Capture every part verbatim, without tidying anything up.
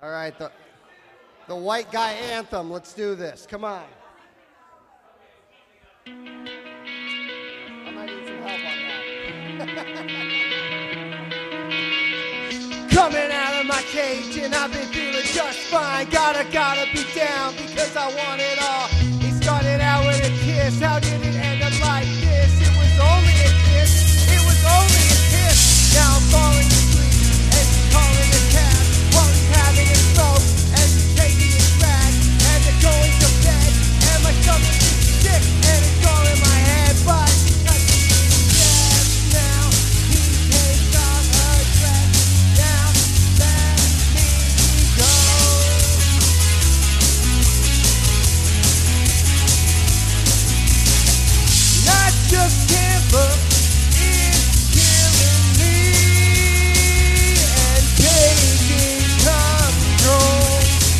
All right, the, the white guy anthem. Let's do this. Come on. I might need some help on that. Coming out of my cage and I've been feeling just fine. Gotta, gotta be down because I want it all. He started out with a kiss. How did it end up like this? It was only a kiss. It was only a kiss. Now I'm falling asleep and she's calling a cab while he's having a smoke and she's taking a drag and they're going to bed and my stomach is sick and it's all in my head, but she touches his chest. Now he takes off her dress. Now let me go. Not just him, but it's killing me and taking control.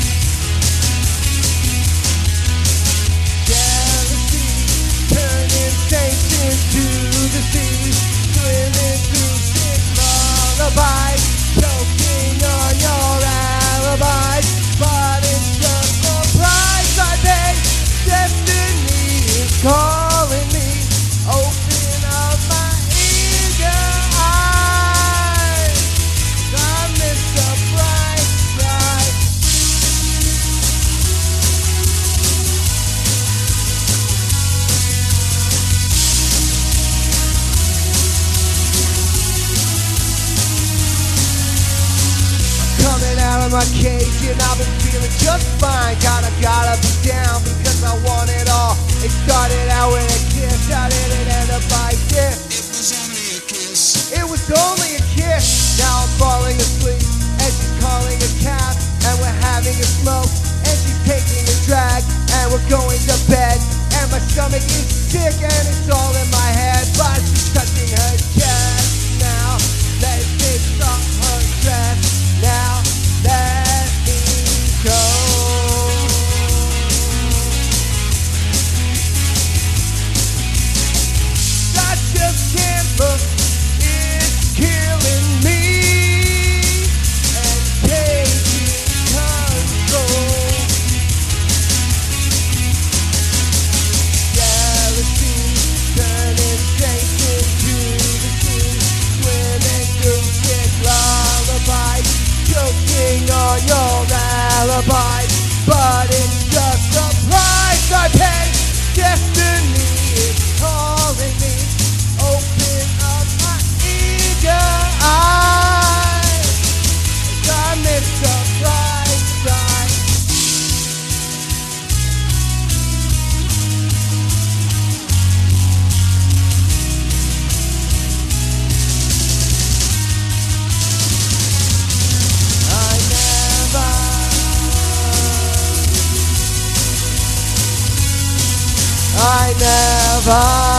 Jealousy turning saints into the sea, swimming through sick lullabies, choking on your alibis. But it's just the price I pay. Destiny is calling me. Open up my eager eyes. I miss the bright side. Coming out of my cage and I've been feeling just fine. Gotta, gotta be down because I want it all. It started out with a kiss. How did it end up like this? It was only a kiss. It was only a kiss. Now I'm falling asleep and she's calling a cab and we're having a smoke and she's taking a drag and we're going to bed and my stomach is sick and it's all in my head, but she's touching her chest. Now let me take off her dress. Now let me go. I just can't look. It's killing me and taking control. Jealousy turning saints into the sea, swimming through sick lullabies, choking on your alibis. But it's just the price I pay. Destiny is calling me. Open up my eager eyes as I miss the bright side. I never, I never